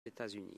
États-Unis.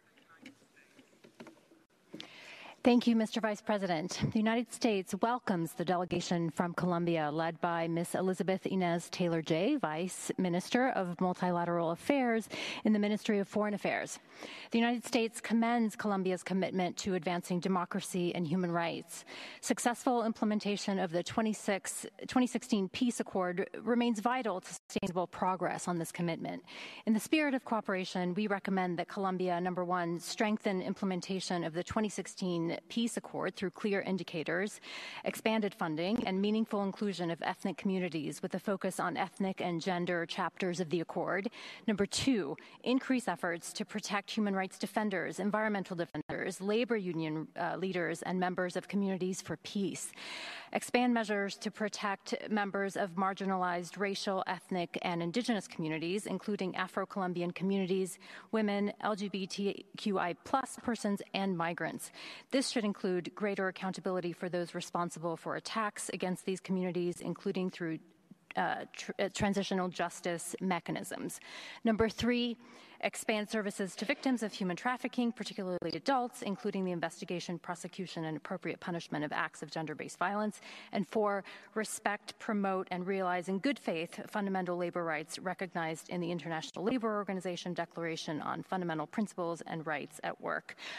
Thank you, Mr. Vice President. The United States welcomes the delegation from Colombia led by Ms. Elizabeth Inez Taylor-Jay, Vice Minister of Multilateral Affairs in the Ministry of Foreign Affairs. The United States commends Colombia's commitment to advancing democracy and human rights. Successful implementation of the 2016 Peace Accord remains vital to sustainable progress on this commitment. In the spirit of cooperation, we recommend that Colombia, number one, strengthen implementation of the 2016 Peace Accord through clear indicators, expanded funding, and meaningful inclusion of ethnic communities with a focus on ethnic and gender chapters of the Accord. Number two, increase efforts to protect human rights defenders, environmental defenders, labor union leaders, and members of communities for peace. Expand measures to protect members of marginalized racial, ethnic, and indigenous communities, including Afro-Colombian communities, women, LGBTQI+ persons, and migrants. This should include greater accountability for those responsible for attacks against these communities, including through transitional justice mechanisms. Number three, expand services to victims of human trafficking, particularly adults, including the investigation, prosecution, and appropriate punishment of acts of gender-based violence. And four, respect, promote, and realize in good faith fundamental labor rights recognized in the International Labor Organization Declaration on Fundamental Principles and Rights at Work.